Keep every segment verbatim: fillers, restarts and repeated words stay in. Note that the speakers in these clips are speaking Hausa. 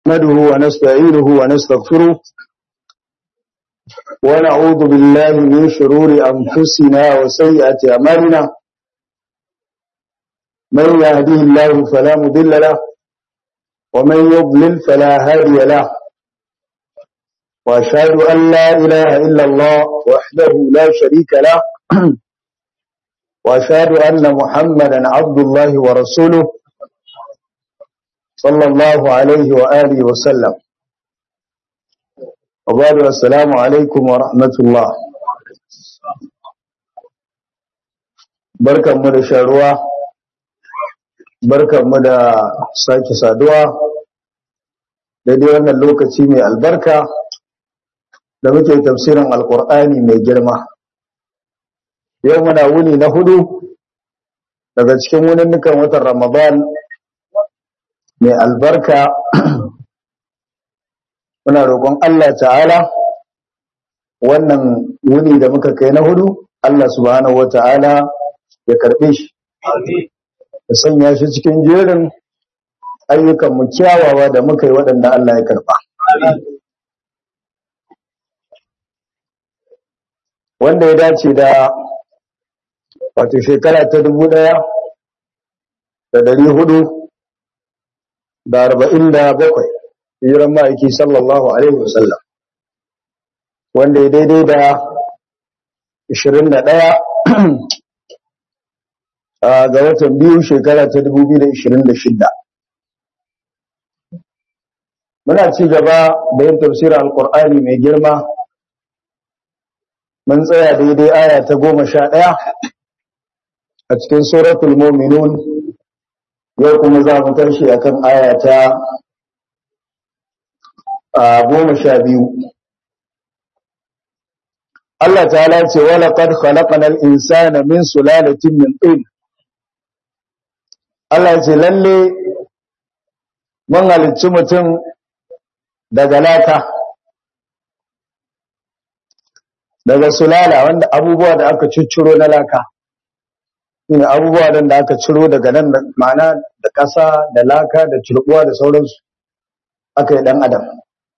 نحمده ونستعينه ونستغفره ونعوذ بالله من شرور أنفسنا وسيئات أعمالنا من يهده الله فلا مضل له ومن يضلل فلا هادي له وأشهد أن لا إله إلا الله وحده لا شريك له وأشهد أن محمدا عبد الله ورسوله صلى الله عليه وآله وسلم وبعد السلام عليكم ورحمة الله barkanmu da sharuwa barkanmu da sake saduwa daidai wannan lokaci mai albarka da muke tafsirin alkur'ani mai girma yau muna wuni na hudu daga cikin wuninnukan watan ramadan mai albarka muna roƙon Allah ta'ala wannan wuni da muka kai na hudu Allah subhanahu wata'ala ya karbe shi ya sanya shi cikin jerin ayyukan mu kyawawa da muka yi waɗanda Allah ya karba wanda ya dace da wato shekara ta dubu ɗaya da dari hudu da arba'in da bakwai hijiran ma'aiki sallallahu alaihi wasallam wanda ya daidai da ishirin da ɗaya ga watan biyu shekara ta dubu biyu da ishirin da shida muna ci gaba da yin tafsirin alkur'ani mai girma mun tsaya daidai aya ta goma sha ɗaya a cikin suratul mu'minun yau kuma za mu tashi akan aya ta goma sha biyu Allah ta'ala ce wala qad khalaqnal insana min sulalatin min tin Allah ce lalle mun halicci mutum daga laka daga sulala wanda abubuwa da aka cicciro na laka shine abubuwa da aka ciro daga nan ma'ana da ƙasa da laka da cirbuwa da sauransu aka yi dan adam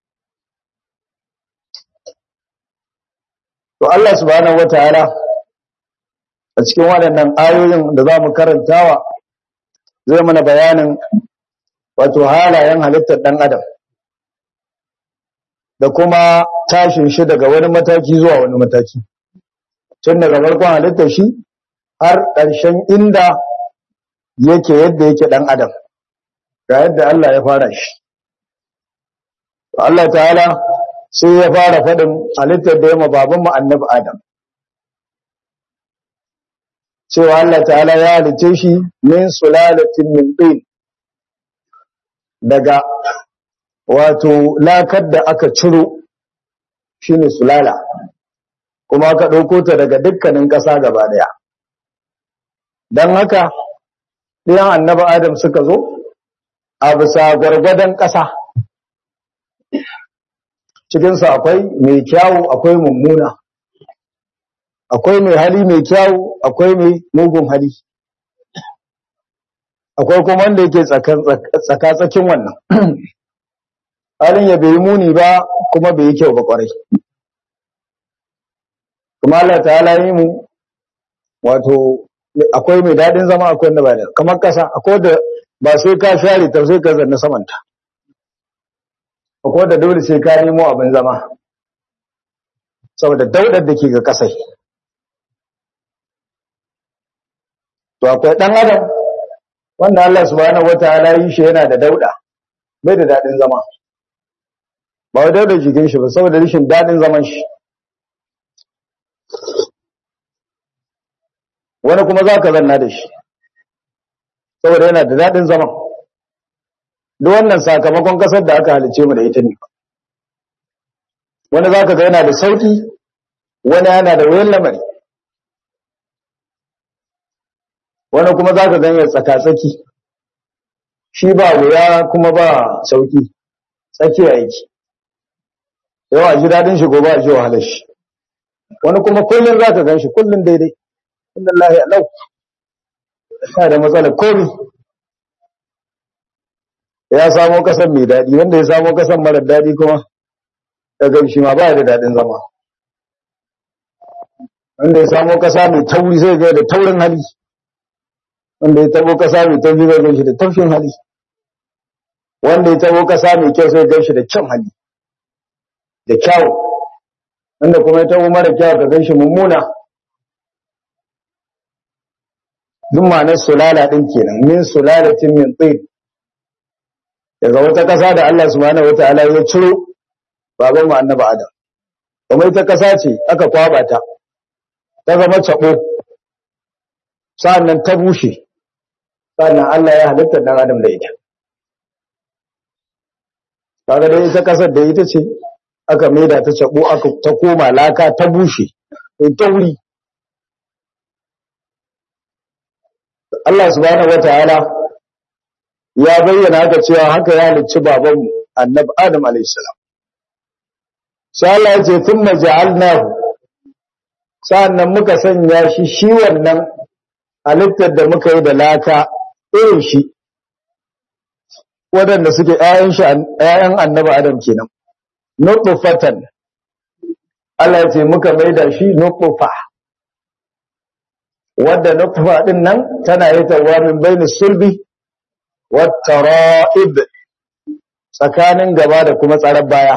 to Allah subhanahu wataala a cikin waɗannan ayoyin da za mu karantawa zai mana bayanin wato halayen halittar dan adam da kuma tashin shi daga wani mataki zuwa wani mataki tun daga farkon halittar shi har ƙarshen inda yake yadda yake dan adam ga yadda Allah ya fara shi Allah ta'ala sai ya fara faɗin halittar da ya ma babanmu annabi Adam cewa Allah ta'ala ya halice shi min sulalatin min tin daga wato lakar da aka ciro shine sulala kuma aka ɗauko ta daga dukkanin ƙasa gaba ɗaya don haka ɗiyan annabi Adam suka zo a bisa gwargwadon ƙasa cikinsu akwai mai kyawu akwai mummuna akwai mai hali mai kyawu akwai mai mugun hali akwai kuma wanda yake tsaka-tsakin wannan halin ya bai muni ba kuma bai yi kyau ba kwarai kuma Allah ta'ala yi mu wato akwai mai daɗin zama akwai wanda ba da kamar ƙasa akwai da ba sai ka share ta sai ka zanna samanta akwai da dole sai ka nemo abin zama saboda daudar da ke ga kasai to akwai dan adam wanda Allah subhanahu wataala yi shi yana da dauda bai da dadin zama ba wai daudar jikin shi ba saboda rashin dadin zaman shi wani kuma zaka zanna da shi saboda yana da dadin zaman duk wannan sakamakon kasar da aka halice mu da ita ne wani zaka ga yana da sauki wani yana da wayan lamari wani kuma zaka ga yana tsaka-tsaki shi ba wuya kuma ba sauki tsakiya yake yawa ji dadin shi gobe a ji wahalar shi wani kuma kullun zaka gan shi kullun daidai inna lillahi alau sai da matsalar komai ya samo kasan mai daɗi, wanda ya samo kasan mara daɗi kuma daga shi ma ba da daɗin zama. Wanda ya samo kasa mai tauri zai ga da taurin hali, wanda ya tabo kasa mai tauri zai ga shi da taushin hali, wanda ya tabo kasa mai kyau sai ga shi da kyan hali da kyau, wanda kuma ya tabo mara kyau ka gan shi mummuna. Duk ma'anar sulala ɗin kenan, min sulalatin min tsin, daga wata ƙasa da Allah subhanahu wata'ala ya ciro baban mu annabi Adam. Kuma ita ƙasa ce aka kwaba ta, ta zama cabo, sa'annan ta bushe, sa'annan Allah ya halitta dan Adam da ita. Kaga dai ita ƙasar da ita ce aka maida ta cabo, aka ta koma laka ta bushe, sai tauri. Allah subhanahu wata'ala ya bayyana haka cewa haka ya halicci babanmu annabi Adam alayhi salam. Sai Allah ya ce thumma ja'alnahu, sa'annan muka sanya shi shi wannan halittar da muka yi da laka irin shi waɗanda suke ƴaƴan shi ƴaƴan annabi Adam kenan, nutfatan. Allah ya ce muka maida shi nutfa, wadda nutfa din nan tana hitawa min baini sulbi wat tara'ib, tsakanin gaba da kuma tsarar baya.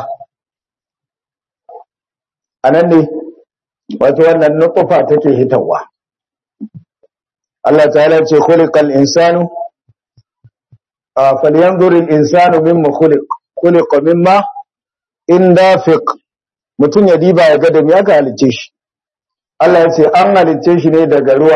Anan ne wato wannan nutfa take hitawa. Allah ta'ala ce khuliqal insanu falyanzur al insanu mimma khuliq, khuliqa mimma indafiq. Mutun ya diba ya ga da me aka halice shi. Allah ya ce an halice shi ne daga ruwa,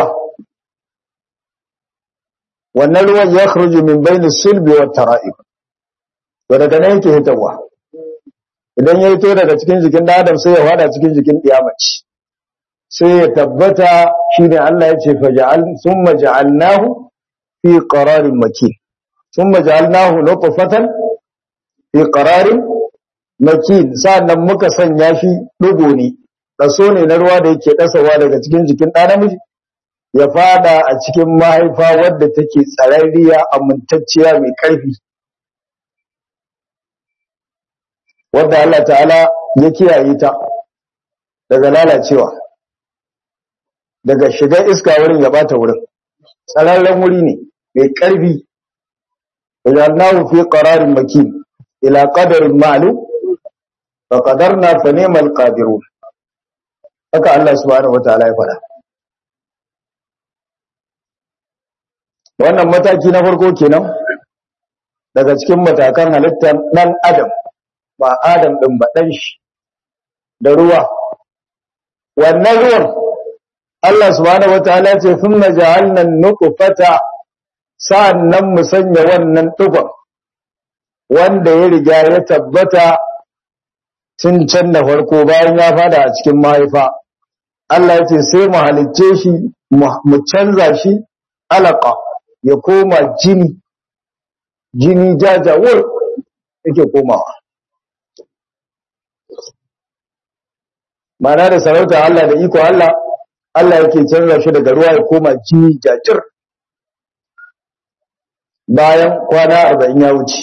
wannan ruwan ya khruju min bayni sulbi wat tara'ib, to daga nan yake hitawa. Idan ya hito daga cikin jikin da Adam sai ya wada cikin jikin kiyamaci, sai ya tabbata shine Allah ya ce faja'al thumma ja'alnahu fi qararin makin, thumma ja'alnahu nutfatan fi qararin makin. Sannan muka sanya shi dugo ne, ɗaso ne na ruwa da yake ɗasawa daga cikin jikin ɗa namiji ya fada a cikin mahaifa wadda take tsararriya amintacciya mai ƙarfi, wadda Allah ta'ala ya kiyaye ta daga lalacewa, daga shiga iska wurin ya bata wurin, tsararren wuri ne mai ƙarfi. wajalnahu fi qararin makin ila qadarin ma'lum fa qadarna fa ni'mal qadirun. Haka Allah subhanahu wataala ya faɗa. Wannan mataki na farko kenan daga cikin matakan halittar ɗan Adam, ba Adam ɗin ba ɗan shi, da ruwa. Wannan ruwan Allah subhanahu wataala ce thumma ja'alna an-nutfata, sa'annan mu sanya wannan tugon wanda ya riga ya tabbata tun can da farko bayan ya fada a cikin mahaifa. Allah ya ce sai mu halicce shi mu canza shi alaka, ya koma jini, jini jajawar yake komawa. Mana da sarauta Allah da iko Allah, Allah yake canza shi daga ruwa ya koma jini jajir bayan kwana arba'in ya wuce.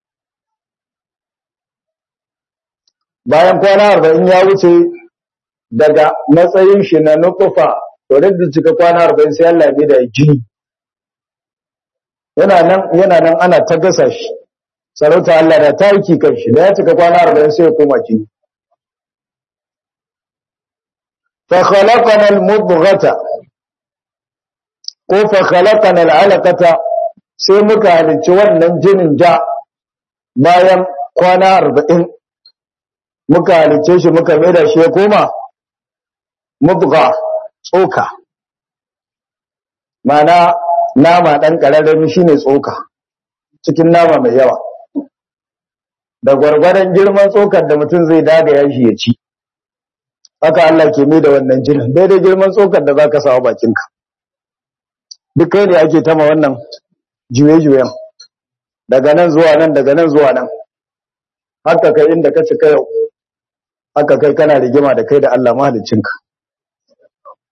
Bayan kwana arba'in ya wuce daga matsayin shi na nukufa, to da cika kwana arba'in sai Allah ya da jini. Yana nan yana nan ana ta gasa shi, sarauta Allah da ta yi kan shi, da ya cika kwana arba'in sai ya koma jini. Fa khalaqana al-mudghata ko fa khalaqana al-alaqata, sai muka halicci wannan jinin ja bayan kwana arba'in, muka halicce shi muka maida shi ya koma mudgha, tsoka. Mana nama ɗan ƙararrami shine tsoka cikin nama mai yawa, da gwargwadon girman tsokar da mutum zai dagaya shi ya ci, haka Allah ke mai da wannan jinin daidai girman tsokar da za ka sawa bakinka. Duk kai ne ake tama wannan juye-juyen daga nan zuwa nan, daga nan zuwa nan, haka kai inda ka cika yau, haka kai kana rigima da kai da Allah mahaliccinka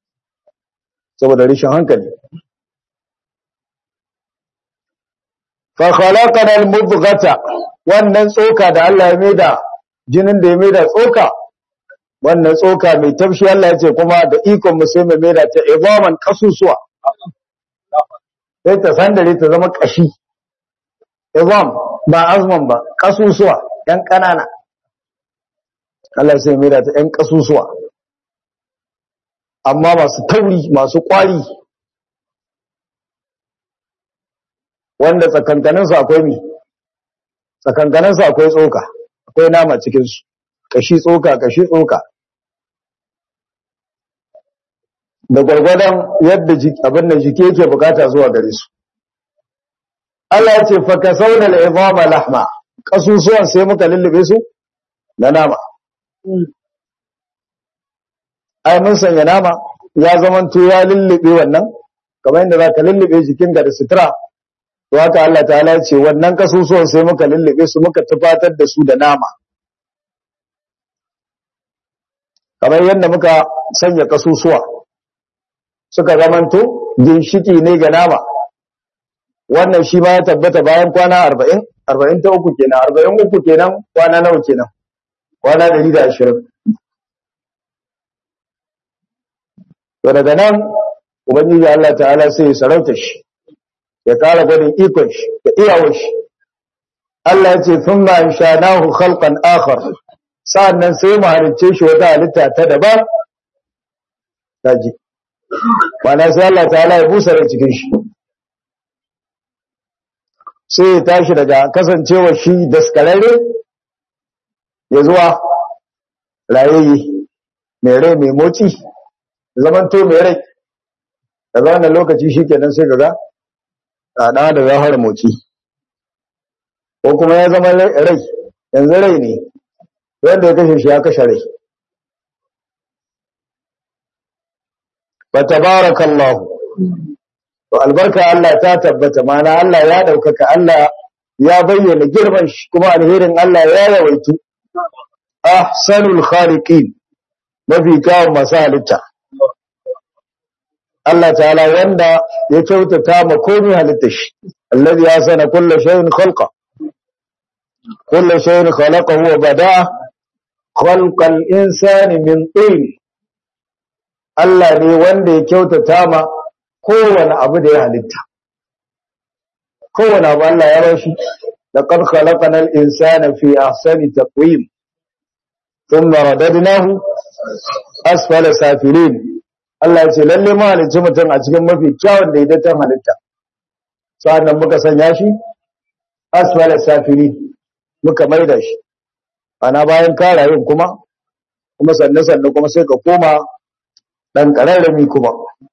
saboda rishin hankali. fa khalaqana al-mudghata wannan tsoka da Allah ya maida jinin da ya maida tsoka wannan tsoka mai tafshi Allah ya ce kuma da ikon mu sai mu maida ta idaman kasusuwa sai ta sandare ta zama kashi idam ba azman ba kasusuwa yan kanana Allah sai maida ta yan kasusuwa amma masu tauri masu kwari wanda tsakankaninsu akwai mi tsakankaninsu akwai tsoka akwai nama cikinsu kashi tsoka kashi tsoka da gwargwadon yadda abin da jiki yake bukata zuwa gare su Allah ya ce fa kasawna al-idama lahma kasusuwan sai muka lullube su da nama ai mun sanya nama ya zamanto ya lullube wannan kamar yadda zaka lullube jikinka da sutura to haka Allah ta'ala ya ce wannan kasusuwan sai muka lullube su muka tufatar da su da nama kamar yadda muka sanya kasusuwa suka zamanto ginshiki ne ga nama wannan shi ma ya tabbata bayan kwana arba'in arba'in ta uku kenan arba'in uku kenan kwana nawa kenan kwana ɗari da ashirin to daga nan ubangiji Allah ta'ala sai ya sarauta shi ya kara gwadin ikon shi da iyawar shi Allah ya ce thumma inshanahu khalqan akhar sa'annan sai mu halicce shi wata halitta ta daban kaji bana sai Allah ta'ala ya busa da cikin shi sai ya tashi daga kasancewar shi daskararre ya zuwa rayayye mai rai mai motsi zaman to mai rai daga wannan lokaci shi kenan sai gaga ɗaɗa da zahar motsi ko kuma ya zama rai yanzu rai ne wanda ya kashe shi ya kashe rai fa tabarakallahu to albarka Allah ta tabbata mana Allah ya daukaka Allah ya bayyana girman shi kuma alherin Allah ya yawaitu ahsanul khaliqin mafi kyawun masu halitta Allah ta'ala wanda ya kyautata ma komai halitta shi alladhi asana kullu shay'in khalqa kullu shay'in khalaqahu wa bada'a khalqal insani min tin Allah ne wanda ya kyautata ma kowane abu da ya halitta kowane abu Allah ya rashi laqad khalaqnal insana fi ahsani taqwim thumma radadnahu asfala safilin Allah ya ce lalle mu halicci mutum a cikin mafi kyawun daidaiton halitta sa'annan muka sanya shi asfala safilin muka maida shi ana bayan karayin kuma kuma sanne sanne kuma sai ka koma dan kararrami kuma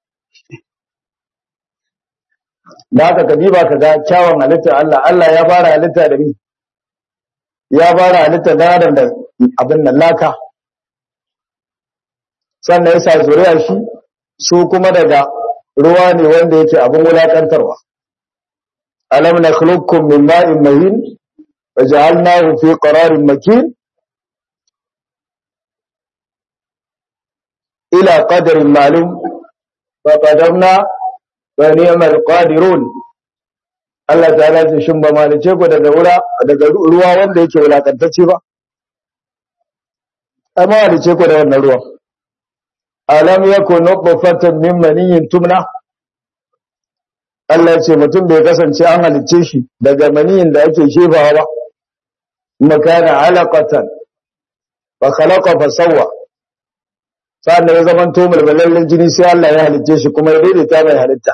da haka ka diba ka ga kyawun halitta Allah Allah ya fara halitta da ni ya fara halitta da adam da abin nan laka sannan ya sa zuriya shi su kuma daga ruwa ne wanda yake abin wulakantarwa alam nakhluqukum min ma'in mahin waja'alnahu fi qararin makin ila qadarin ma'lum fa qadarna wa ni'mal qadirun Allah ta'ala ce shin ba malice ku daga wura daga ruwa wanda yake wulakantacce ba amma malice ku da wannan ruwan alam yakun nutfatan min maniyyin tumna Allah ya ce mutum bai kasance an halicce shi daga maniyin da ake shefawa ba makana alaqatan fa khalaqa fa sawwa sannan ya zaman to mulmulallen jini sai Allah ya halicce shi kuma ya daidaita mai halitta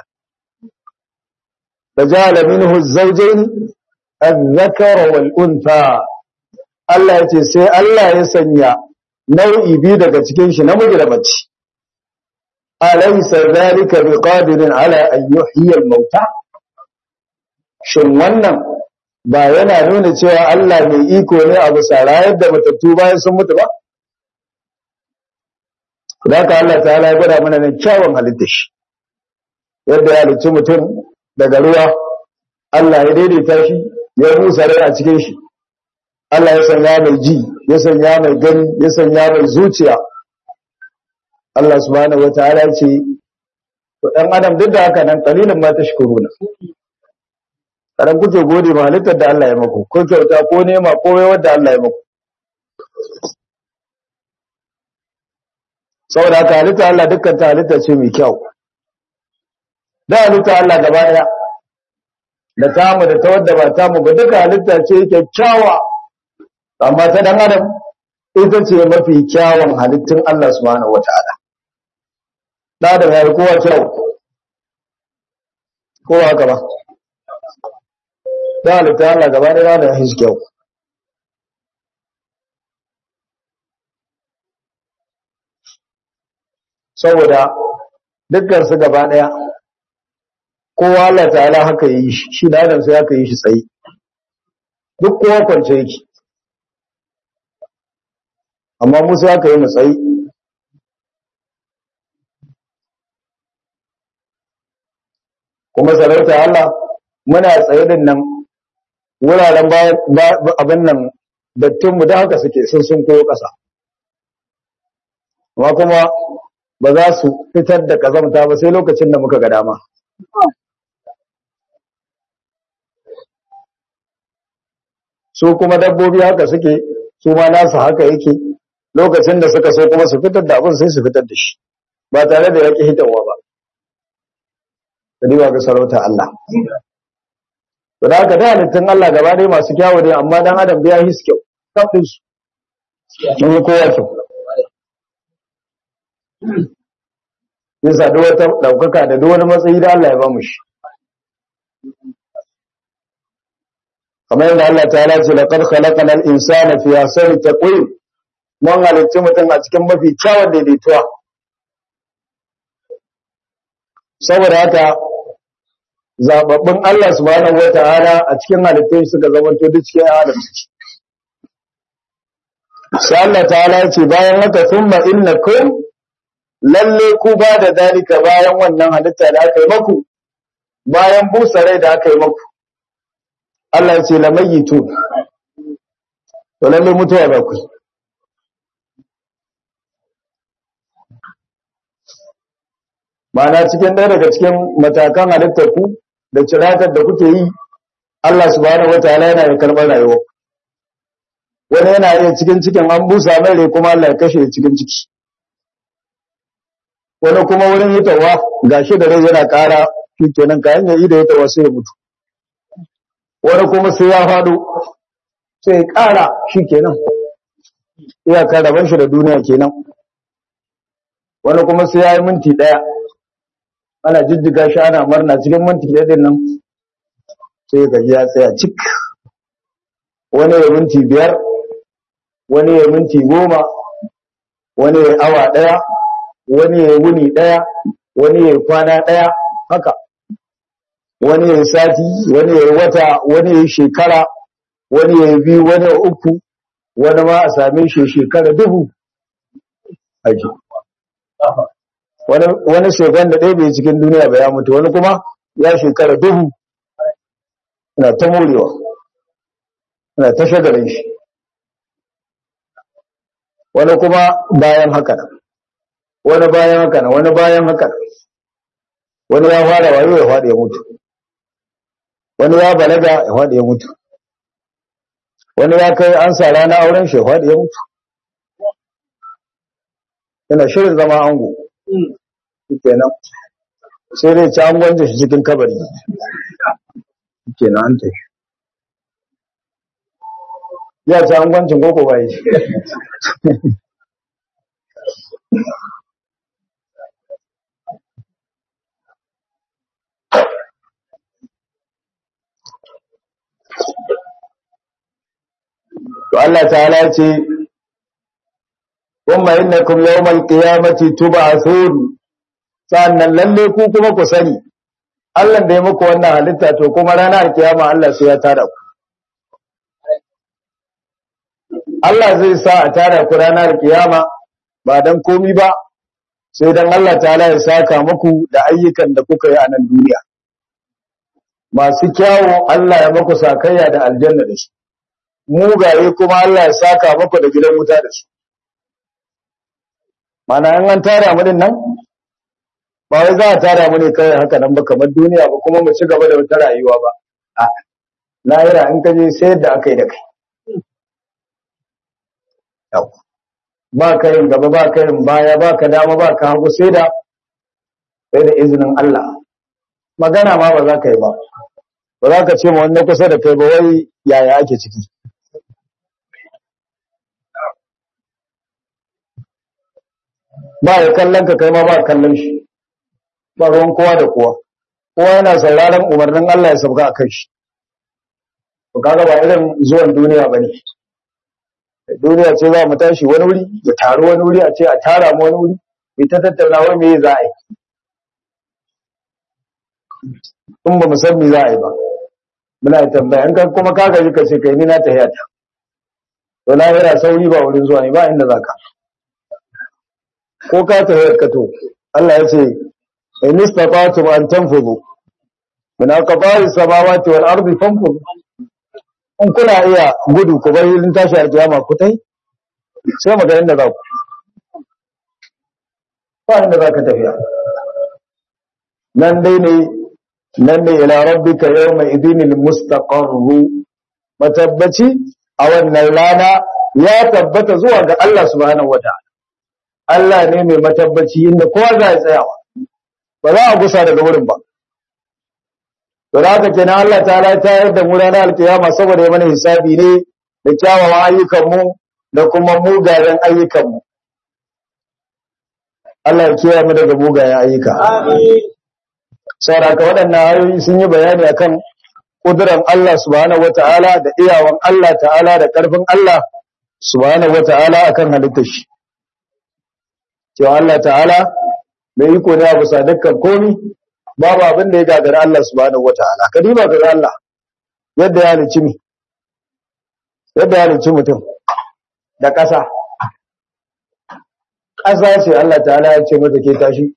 fajala minhu az-zawjayn adh-dhakara wal-untha Allah ya ce sai Allah ya sanya nau'i biyu daga cikin shi namiji da mace alaysa dhalika biqadirin ala an yuhyiya al-mauta shin wannan ba yana nuna cewa Allah mai iko ne a bisa rayar da matattu bayan sun mutu ba haka Allah ta'ala ya gwada mana nan kyawun halitta shi yadda ya halicci mutum daga ruwa Allah ya daidaita shi ya busa rai a cikin shi Allah ya sanya mai ji ya sanya mai gani ya sanya mai zuciya Allah subhanahu wataala ce to dan adam duk da haka nan qalilun ma tashkuruna karan kuke gode ma halittar da Allah ya maku ko kyauta ko nema ko wai da Allah ya maku saboda haka halitta Allah dukkan ta halitta ce mai kyau da halitta Allah gaba daya da tamu da ta wadda ba tamu ba duka halitta ce kyakkyawa amma ta dan adam ita ce mafi kyawun halittun Allah subhanahu wataala da da ya kowa kyau kowa haka ba da halitta Allah gaba daya da his kyau saboda dukkan su gaba daya kowa Allah ta'ala haka yi shi shi da adam sai haka yi shi tsaye duk kowa kwance yake amma musa haka yi mu tsaye kuma sarauta Allah muna tsaye din nan wuraren abin nan dattinmu da haka suke sun sun koyo ƙasa amma kuma ba za su fitar da kazamta ba sai lokacin da muka ga dama su kuma dabbobi haka suke su ma nasu haka yake lokacin da suka so kuma su fitar da abin sai su fitar da shi ba tare da yake hitarwa ba kadiwa ga sarauta Allah to da haka da halittun Allah gaba dai masu kyawu ne amma dan adam bai yi kyau kafin su mun kowa kyau yasa duk wata daukaka da duk wani matsayi da Allah ya ba mu shi kamar yadda Allah ta'ala ce laqad khalaqana al-insana fi ahsani taqwim mun halitta mutum a cikin mafi kyawun daidaituwa saboda haka zababbun Allah subhanahu wata'ala a cikin halittun suka zamanto duk cikin adam suke sai Allah ta'ala ya ce bayan haka thumma innakum lalle ku ba da dalika bayan wannan halitta da aka yi maku bayan busa rai da aka yi maku Allah ya ce lamayitu to lalle mutuwa ba ku ma'ana cikin ɗaya daga cikin matakan halittar ku da ciratar da kuke yi Allah subhanahu wataala yana da karɓar rayuwa wani yana iya cikin cikin an busa mai rai kuma Allah ya kashe cikin ciki wani kuma wurin hitawa gashi da rai yana ƙara shi kenan kayan ya yi da hitawa sai ya mutu wani kuma sai ya faɗo sai ya ƙara shi kenan iyakar raban shi da duniya kenan wani kuma sai ya yi minti ɗaya ana jijjiga shi ana murna cikin minti ɗaya din nan sai ya gaji ya tsaya cik wani ya minti biyar wani ya minti goma wani ya awa ɗaya wani ya wuni ɗaya wani ya kwana ɗaya haka wani ya sati wani ya wata wani ya shekara wani ya biyu wani ya uku wani ma a same shi shekara dubu aji wani wani shekan da ɗaya bai cikin duniya ba ya mutu wani kuma ya shekara dubu na ta morewa na ta shagarin shi wani kuma bayan haka wani bayan haka wani bayan haka wani ya fara wayo ya faɗi ya mutu wani ya balaga ya faɗi ya mutu wani ya kai an sa rana auren shi ya faɗi ya mutu yana shirin zama ango kenan sai dai ci an gwanje shi cikin kabari kenan an tafi ya ci an gwancin koko bai shi to Allah ta'ala ce kuma innakum yawmal qiyamati tub'athun sannan lalle ku kuma ku sani Allah da ya muku wannan halitta to kuma ranar kiyama Allah sai ya tara ku Allah zai sa a tara ku ranar kiyama ba dan komi ba sai dan Allah ta'ala ya saka muku da ayyukan da kuka yi a nan duniya masu kyawu Allah ya muku sakayya da aljanna da shi mugaye kuma Allah ya saka muku da gidan wuta da shi mana in an tara mu din nan ba wai za a tara mu ne kawai haka nan ba kamar duniya ba kuma mu ci gaba da wata rayuwa ba a lahira in ka je sai yadda aka yi da kai ba ka yin gaba ba ka yin baya ba ka dama ba ka hagu sai da sai da izinin Allah magana ma ba za ka yi ba ba za ka ce ma wanda kusa da kai ba wai yaya ake ciki ba ya kallon ka kai ma ba kallon shi ba ruwan kowa da kowa kowa yana sauraron umarnin Allah ya sauka a kan shi to kaga ba irin zuwan duniya bane duniya ce za mu tashi wani wuri ya taru wani wuri a ce a tara mu wani wuri mu ta tattauna wai me za a yi in ba mu san me za a yi ba muna tambaya in ka kuma ka gaji ka ce kai ni na tahiyata to lahira sauri ba wurin zuwa ne ba inda zaka ko ka tahiyar ka to Allah ya ce in istata'tum an tanfudu min aqtaris samawati wal ardi fanfudu in kuna iya gudu ku bar yin tashi a kiyama ku tai sai mu ga inda za ku ba inda za ka tafiya nan dai ne nan ne ila rabbika yawma idinil mustaqarru matabbaci a wannan rana ya tabbata zuwa ga Allah subhanahu wataala Allah ne mai matabbaci inda kowa za ya tsaya ba za a gusa daga wurin ba to da haka kenan Allah ta'ala ya tayar da mu ranar alkiyama saboda ya mana hisabi ne da kyawawan ayyukan mu da kuma mugayen ayyukan mu Allah ya kiyaye mu daga mugayen ayyuka amin saboda waɗannan ayoyi sun yi bayani akan kudurar Allah subhanahu wataala da iyawan Allah ta'ala da karfin Allah subhanahu wataala akan halittar shi cewa Allah ta'ala mai iko ne a bisa dukkan komai babu abin da ya gagara Allah subhanahu wataala kadiba ga Allah yadda ya halicci mi yadda ya halicci mutum da ƙasa ƙasa ce Allah ta'ala ya ce mata ke tashi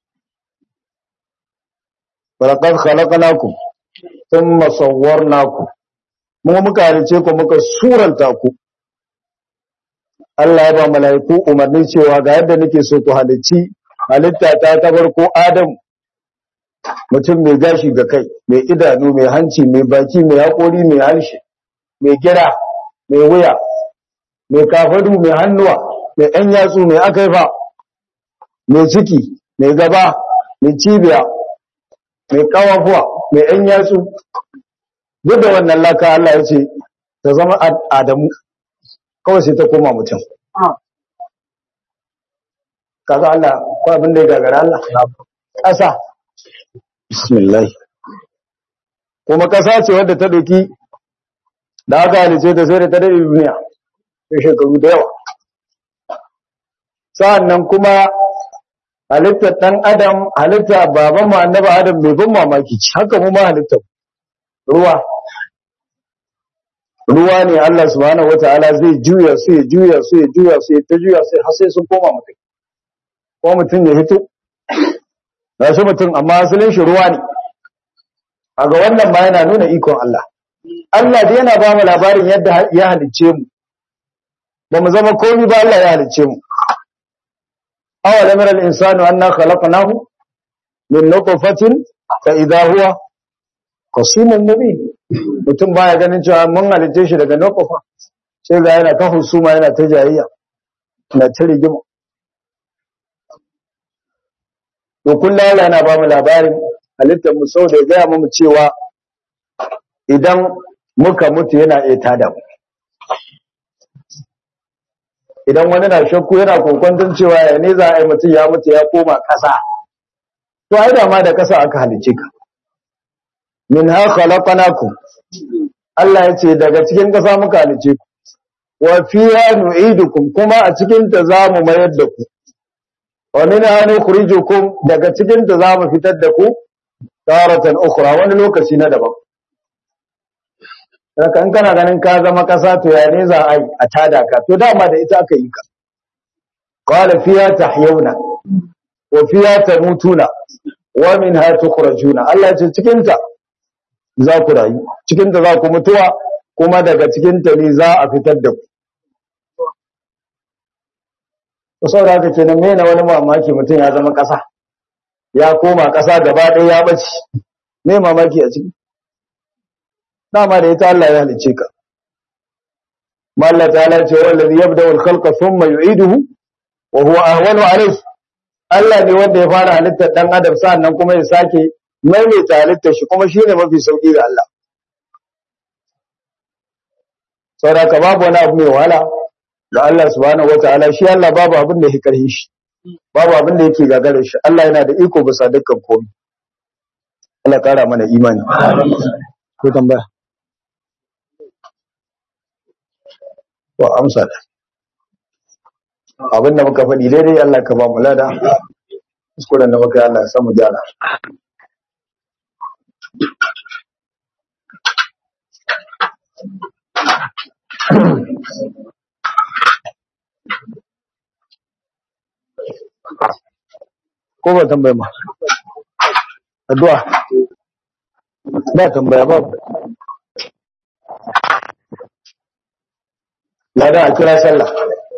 walaqad khalaqnakum thumma sawwarnakum mu muka halice ku muka suranta ku Allah ya ba mala'iku umarni cewa ga yadda nake so ku halicci halitta ta ta farko Adam mutum mai gashi ga kai mai idanu mai hanci mai baki mai haƙori mai harshe mai gira mai wuya mai kafadu mai hannuwa mai ɗan yatsu mai akaifa mai ciki mai gaba mai cibiya mai kawafuwa mai ɗan yatsu duk da wannan laka Allah ya ce ta zama Adamu kawai sai ta koma mutum kaga Allah ko abin da ya gagara Allah ƙasa bismillah kuma ƙasa ce wadda ta doki da aka halice ta sai da ta dade duniya sai shekaru da yawa sa'annan kuma halittar ɗan adam halitta baban mu annabi adam bai ban mamaki haka mu ma halittar ruwa ruwa ne Allah subhanahu wataala zai juya su ya juya su ya juya su ya ta juya sai har sai sun koma mutum ko mutum ya hito gashi mutum amma asalin shi ruwa ne a ga wannan ma yana nuna ikon Allah Allah dai yana ba mu labarin yadda ya halicce mu ba mu zama komai ba Allah ya halicce mu awalam yara al-insanu anna khalaqnahu min nutfatin fa idha huwa qasimun mubin mutum baya ganin cewa mun halicce shi daga nutfa sai ga yana ta husuma yana ta jayayya na ta rigima to kullum Allah yana ba mu labarin halittar mu sau da ya gaya mu cewa idan muka mutu yana iya tada mu idan wani na shakku yana kokon cewa ya ne za a yi mutum ya mutu ya koma ƙasa to ai da ma da ƙasa aka halice ka min ha khalaqnakum Allah ya ce daga cikin ƙasa muka halice ku wa fiha nu'idukum kuma a cikin ta zamu mayar da ku wa minha nukhrijukum daga cikin ta zamu fitar da ku taratan ukhra wani lokaci na daban haka in kana ganin ka zama kasa to ya ne za a yi a tada ka to dama da ita aka yi ka qala fiha tahyawna wa fiha tamutuna wa minha tukhrajuna Allah ce cikin ta za ku rayu cikin ta za ku mutuwa kuma daga cikin ta ne za a fitar da ku to saboda haka kenan me na wani mamaki mutum ya zama kasa ya koma kasa gaba ɗaya ya bace me mamaki a ciki dama da ita Allah ya halice ka ma Allah ta'ala ce wallazi yabda'u al-khalqa thumma yu'iduhu wa huwa ahwanu alayhi Allah ne wanda ya fara halittar dan adam sannan kuma ya sake maimaita halittar shi kuma shine mafi sauki ga Allah saboda ka babu wani abu mai wahala ga Allah subhanahu wataala shi Allah babu abin da yake karhin shi babu abin da yake gagarar shi Allah yana da iko bisa dukkan komai Allah kara mana imani ko tambaya to amsa da abin da muka faɗi daidai Allah ka ba mu lada kuskuren da muka yi Allah ya samu gyara ko ba tambaya ma addu'a ba tambaya ba lada a kira sallah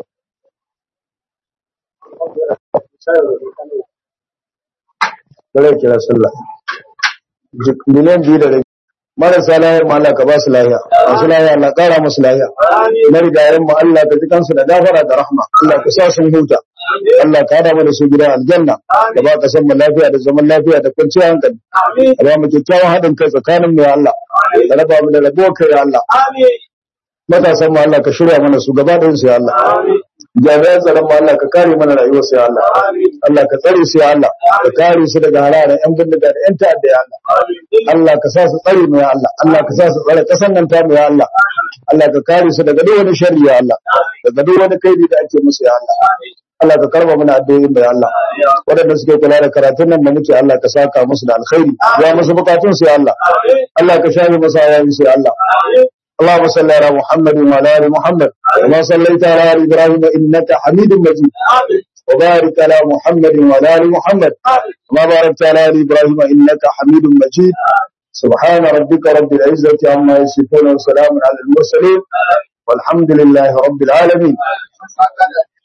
bare kira sallah miliyan biyu da rai marasa lahiyar ma Allah ka ba su lahiya masu lahiya Allah kara musu lahiya marigayen mu Allah ka ji kansu da gafara da rahma Allah ka sa sun huta Allah ka hada mana su gidan aljanna ka ba ka san mu lafiya da zaman lafiya da kwanciyar hankali ka ba mu kyakkyawan haɗin kai tsakanin mu ya Allah ka raba mu da rabuwar kai ya Allah matasan mu Allah ka shirya mana su gaba ɗayan su ya Allah jami'an tsaron mu Allah ka kare mana rayuwar su ya Allah Allah ka tsare su ya Allah ka kare su daga halayen yan bindiga da yan ta'adda ya Allah Allah ka sa su tsare mu ya Allah Allah ka sa su tsare kasan nan ta mu ya Allah Allah ka kare su daga duk wani sharri ya Allah daga duk wani kaidi da ake musu ya Allah Allah ka karba mana addu'o'in ya Allah wadanda suke kula da karatun nan da muke Allah ka saka musu da alkhairi ya musu bukatun su ya Allah Allah ka shafe musu ayoyin su ya Allah اللهم صل على محمد وعلى ال محمد كما صليت على ال ابراهيم انك حميد مجيد وبارك على محمد وعلى ال محمد كما باركت على ال ابراهيم انك حميد مجيد سبحان ربك رب العزه عما يصفون وسلام على المرسلين والحمد لله رب العالمين